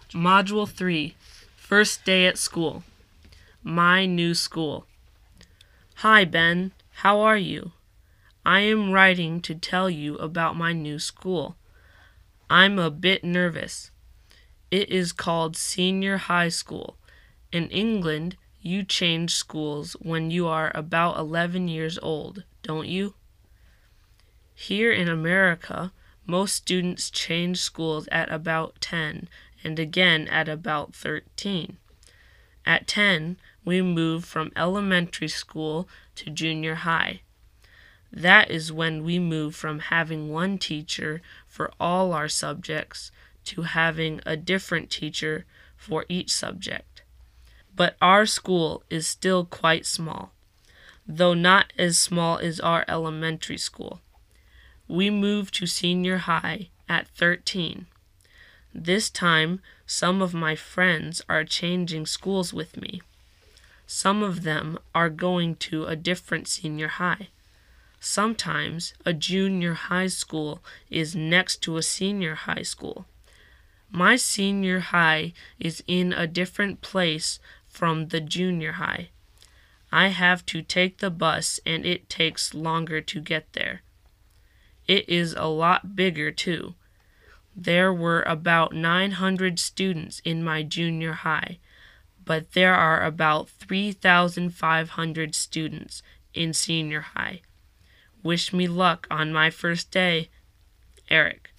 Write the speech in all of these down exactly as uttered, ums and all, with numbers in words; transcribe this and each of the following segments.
Module three, First Day at School. My New School. Hi, Ben. How are you? I am writing to tell you about my new school. I'm a bit nervous. It is called Senior High School. In England, you change schools when you are about eleven years old, don't you? Here in America, most students change schools at about ten and again at about thirteen. At ten, we move from elementary school to junior high. That is when we move from having one teacher for all our subjects to having a different teacher for each subject. But our school is still quite small, though not as small as our elementary school. We moved to senior high at thirteen. This time, some of my friends are changing schools with me. Some of them are going to a different senior high. Sometimes a junior high school is next to a senior high school. My senior high is in a different place from the junior high. I have to take the bus and it takes longer to get there. It is a lot bigger too. There were about nine hundred students in my junior high, but there are about three thousand five hundred students in senior high. Wish me luck on my first day. Eric.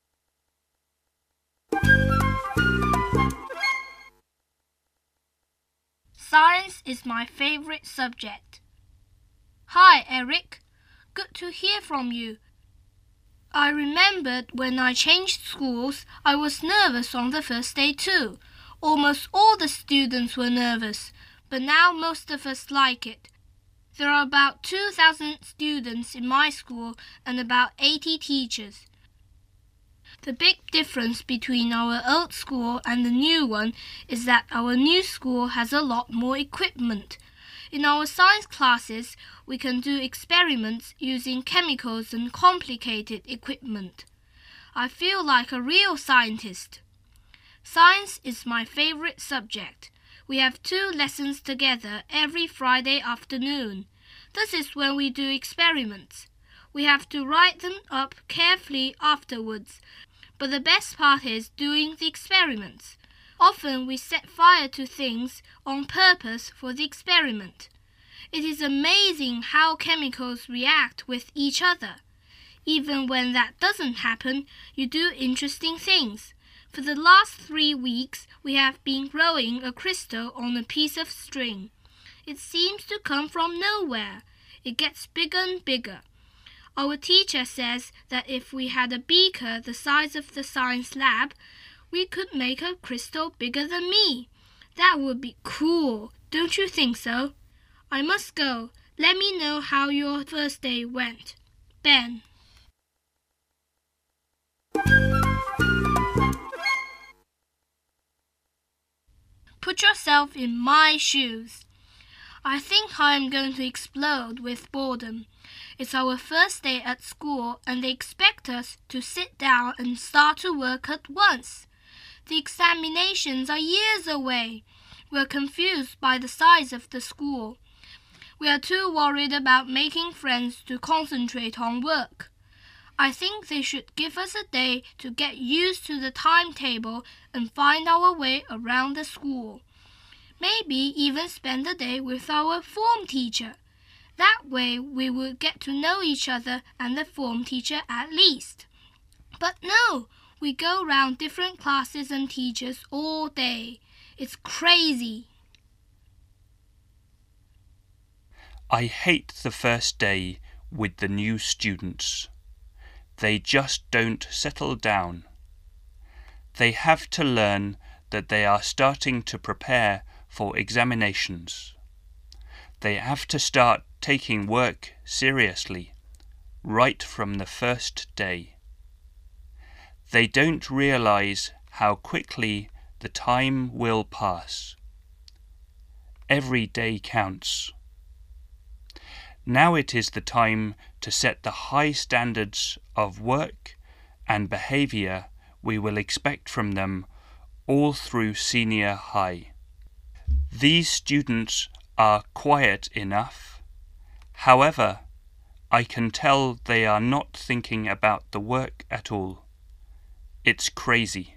Science is my favorite subject. Hi, Eric. Good to hear from you. I remembered when I changed schools, I was nervous on the first day too. Almost all the students were nervous, but now most of us like it. There are about two thousand students in my school and about eighty teachers. The big difference between our old school and the new one is that our new school has a lot more equipment. In our science classes, we can do experiments using chemicals and complicated equipment. I feel like a real scientist. Science is my favorite subject. We have two lessons together every Friday afternoon. This is when we do experiments. We have to write them up carefully afterwards, but the best part is doing the experiments. Often we set fire to things on purpose for the experiment. It is amazing how chemicals react with each other. Even when that doesn't happen, you do interesting things. For the last three weeks, we have been growing a crystal on a piece of string. It seems to come from nowhere. It gets bigger and bigger. Our teacher says that if we had a beaker the size of the science lab, we could make a crystal bigger than me. That would be cool, don't you think so? I must go. Let me know how your first day went. Ben. Put yourself in my shoes. I think I am going to explode with boredom. It's our first day at school and they expect us to sit down and start to work at once. The examinations are years away. We're confused by the size of the school. We are too worried about making friends to concentrate on work. I think they should give us a day to get used to the timetable and find our way around the school. Maybe even spend the day with our form teacher. That way we will get to know each other and the form teacher at least. But no, we go round different classes and teachers all day. It's crazy. I hate the first day with the new students. They just don't settle down. They have to learn that they are starting to prepare for examinations. They have to start taking work seriously right from the first day. They don't realize how quickly the time will pass. Every day counts. Now it is the time to set the high standards of work and behavior we will expect from them all through senior high. These students are quiet enough. However, I can tell they are not thinking about the work at all. It's crazy.